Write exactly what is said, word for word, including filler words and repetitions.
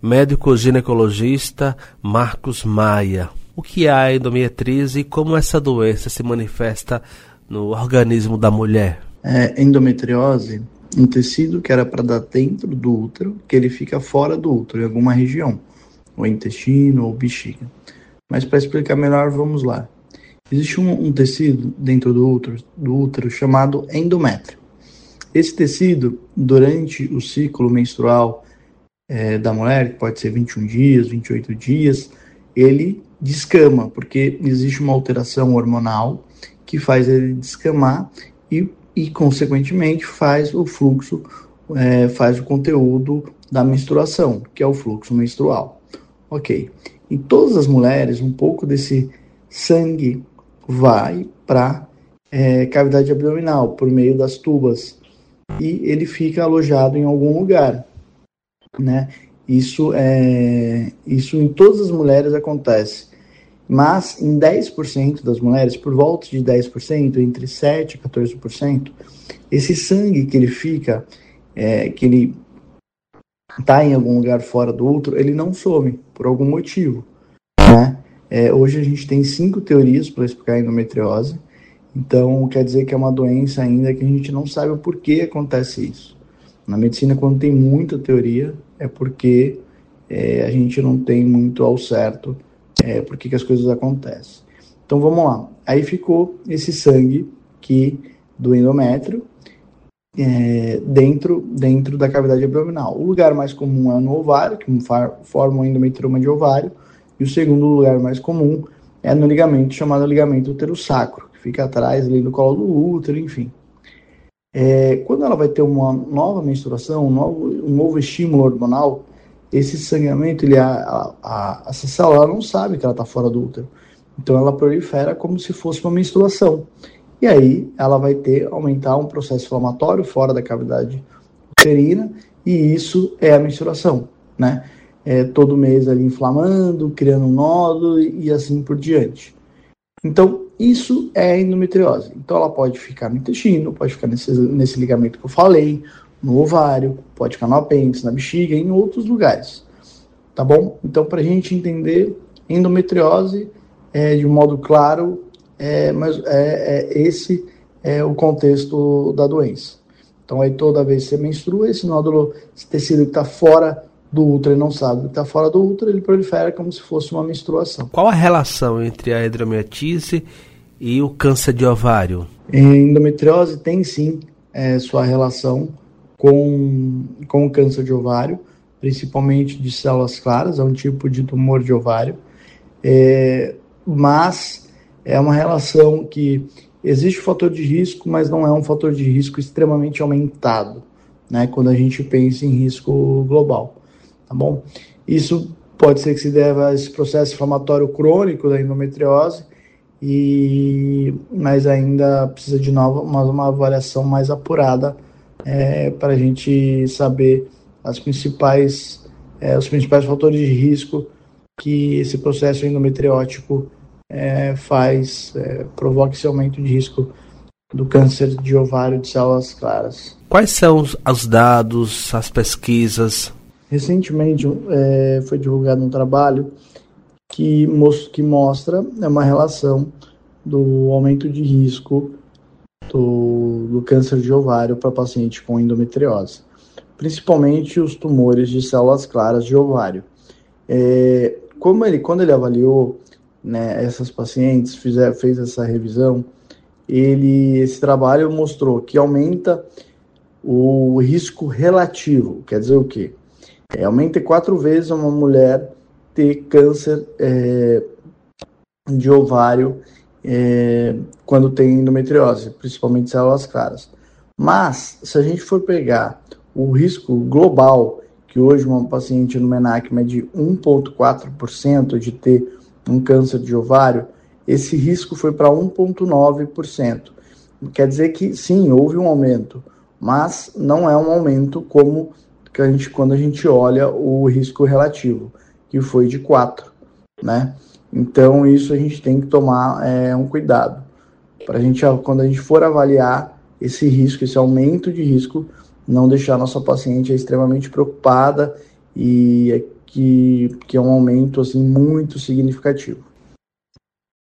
médico ginecologista Marcos Maia. O que é a endometriose e como essa doença se manifesta no organismo da mulher? É, endometriose, um tecido que era para dar dentro do útero, que ele fica fora do útero, em alguma região, ou intestino, ou bexiga. Mas para explicar melhor, vamos lá. Existe um, um tecido dentro do útero, do útero chamado endométrio. Esse tecido, durante o ciclo menstrual é, da mulher, que pode ser vinte e um dias, vinte e oito dias, ele descama, porque existe uma alteração hormonal que faz ele descamar e, e consequentemente, faz o fluxo, é, faz o conteúdo da menstruação, que é o fluxo menstrual. Ok. Em todas as mulheres, um pouco desse sangue vai para é, cavidade abdominal, por meio das tubas, e ele fica alojado em algum lugar, né? Isso, é, isso em todas as mulheres acontece, mas em dez por cento das mulheres, por volta de dez por cento, entre sete por cento e quatorze por cento, esse sangue que ele fica, é, que ele está em algum lugar fora do útero, ele não some, por algum motivo, né? É, hoje a gente tem cinco teorias para explicar a endometriose, então quer dizer que é uma doença ainda que a gente não sabe o porquê acontece isso. Na medicina, quando tem muita teoria, é porque é, a gente não tem muito ao certo é, por que as coisas acontecem. Então vamos lá, aí ficou esse sangue que, do endométrio é, dentro, dentro da cavidade abdominal. O lugar mais comum é no ovário, que forma o endometrioma de ovário, e o segundo lugar mais comum é no ligamento chamado ligamento útero-sacro, que fica atrás ali no colo do útero, enfim. É, quando ela vai ter uma nova menstruação, um novo, um novo estímulo hormonal, esse sangramento, ele, a, a, essa célula não sabe que ela está fora do útero. Então ela prolifera como se fosse uma menstruação. E aí ela vai ter, aumentar um processo inflamatório fora da cavidade uterina, e isso é a menstruação, né? É, todo mês ali inflamando, criando um nódulo e, e assim por diante. Então, isso é a endometriose. Então, ela pode ficar no intestino, pode ficar nesse, nesse ligamento que eu falei, no ovário, pode ficar no apêndice, na bexiga, em outros lugares. Tá bom? Então, para a gente entender, endometriose, é, de um modo claro, é, mas é, é, esse é o contexto da doença. Então, aí toda vez que você menstrua, esse nódulo, esse tecido que está fora do útero, ele não sabe que está fora do útero, ele prolifera como se fosse uma menstruação. Qual a relação entre a endometriose e o câncer de ovário? A endometriose tem sim é, sua relação com, com o câncer de ovário, principalmente de células claras, é um tipo de tumor de ovário, é, mas é uma relação que existe um fator de risco, mas não é um fator de risco extremamente aumentado, né, quando a gente pensa em risco global. Tá bom? Isso pode ser que se deva a esse processo inflamatório crônico da endometriose, e, mas ainda precisa de nova, uma, uma avaliação mais apurada é, para a gente saber as principais, é, os principais fatores de risco que esse processo endometriótico é, faz, é, provoca esse aumento de risco do câncer de ovário de células claras. Quais são os, os dados, as pesquisas? Recentemente é, foi divulgado um trabalho que, que mostra uma relação do aumento de risco do, do câncer de ovário para paciente com endometriose, principalmente os tumores de células claras de ovário. É, como ele, quando ele avaliou, né, essas pacientes, fizer, fez essa revisão, ele, esse trabalho mostrou que aumenta o risco relativo. Quer dizer o quê? É, aumenta quatro vezes uma mulher ter câncer é, de ovário é, quando tem endometriose, principalmente células claras. Mas, se a gente for pegar o risco global, que hoje uma paciente no MENAC mede um vírgula quatro por cento de ter um câncer de ovário, esse risco foi para um vírgula nove por cento. Quer dizer que, sim, houve um aumento, mas não é um aumento como que a gente, quando a gente olha o risco relativo, que foi de quatro, né? Então, isso a gente tem que tomar é, um cuidado. Para a gente, quando a gente for avaliar esse risco, esse aumento de risco, não deixar a nossa paciente extremamente preocupada e que, que é um aumento assim muito significativo.